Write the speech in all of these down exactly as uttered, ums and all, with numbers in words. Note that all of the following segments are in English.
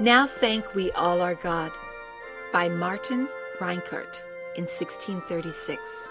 Now Thank We All Our God by Martin Reinhardt in sixteen thirty-six.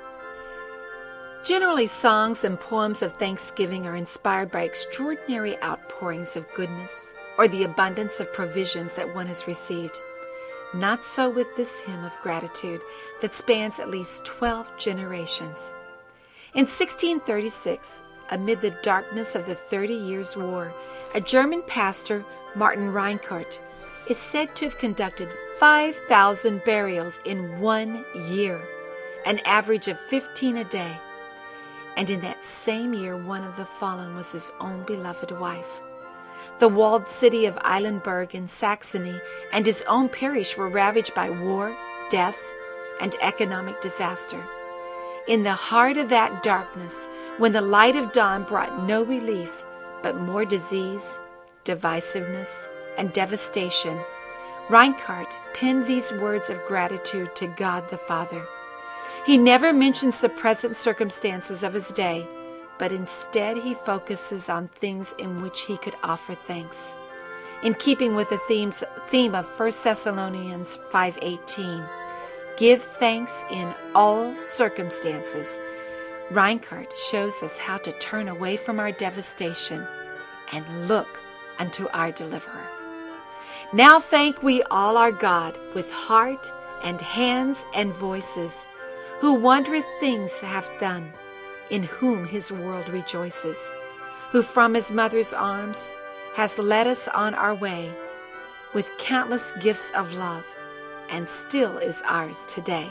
Generally, songs and poems of thanksgiving are inspired by extraordinary outpourings of goodness or the abundance of provisions that one has received. Not so with this hymn of gratitude that spans at least twelve generations. In sixteen thirty-six, amid the darkness of the Thirty Years' War, a German pastor, Martin Reinhardt, is said to have conducted five thousand burials in one year, an average of fifteen a day. And in that same year, one of the fallen was his own beloved wife. The walled city of Eilenburg in Saxony and his own parish were ravaged by war, death, and economic disaster. In the heart of that darkness, when the light of dawn brought no relief, but more disease, divisiveness, and devastation, Reinhardt penned these words of gratitude to God the Father. He never mentions the present circumstances of his day, but instead he focuses on things in which he could offer thanks. In keeping with the themes, theme of First Thessalonians five eighteen, give thanks in all circumstances, Reinhardt shows us how to turn away from our devastation and look unto our deliverer. Now thank we all our God with heart and hands and voices, who wondrous things hath done, in whom his world rejoices, who from his mother's arms has led us on our way with countless gifts of love, and still is ours today.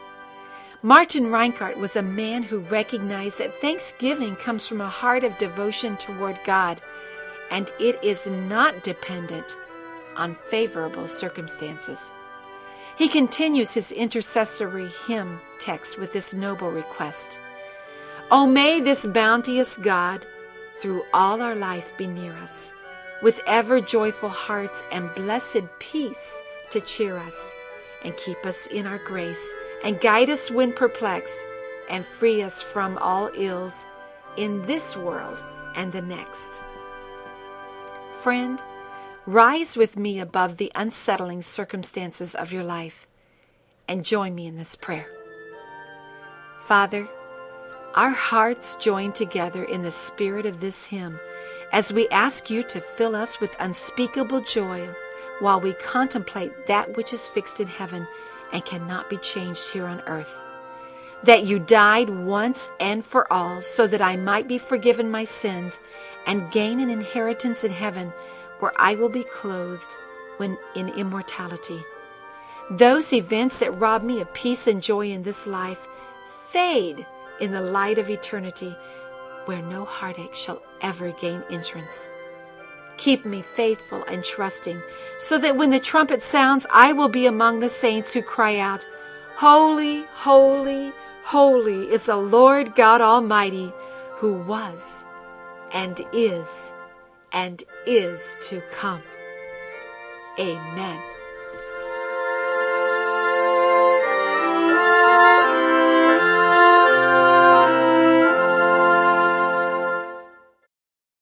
Martin Reinhardt was a man who recognized that thanksgiving comes from a heart of devotion toward God, and it is not dependent on favorable circumstances. He continues his intercessory hymn text with this noble request. O may this bounteous God through all our life be near us, with ever joyful hearts and blessed peace to cheer us, and keep us in our grace, and guide us when perplexed, and free us from all ills in this world and the next. Friend, rise with me above the unsettling circumstances of your life and join me in this prayer. Father, our hearts join together in the spirit of this hymn as we ask you to fill us with unspeakable joy while we contemplate that which is fixed in heaven and cannot be changed here on earth. That you died once and for all so that I might be forgiven my sins and gain an inheritance in heaven where I will be clothed when in immortality. Those events that rob me of peace and joy in this life fade in the light of eternity, where no heartache shall ever gain entrance. Keep me faithful and trusting, so that when the trumpet sounds, I will be among the saints who cry out, Holy, holy, holy is the Lord God Almighty, who was and is and is to come. Amen.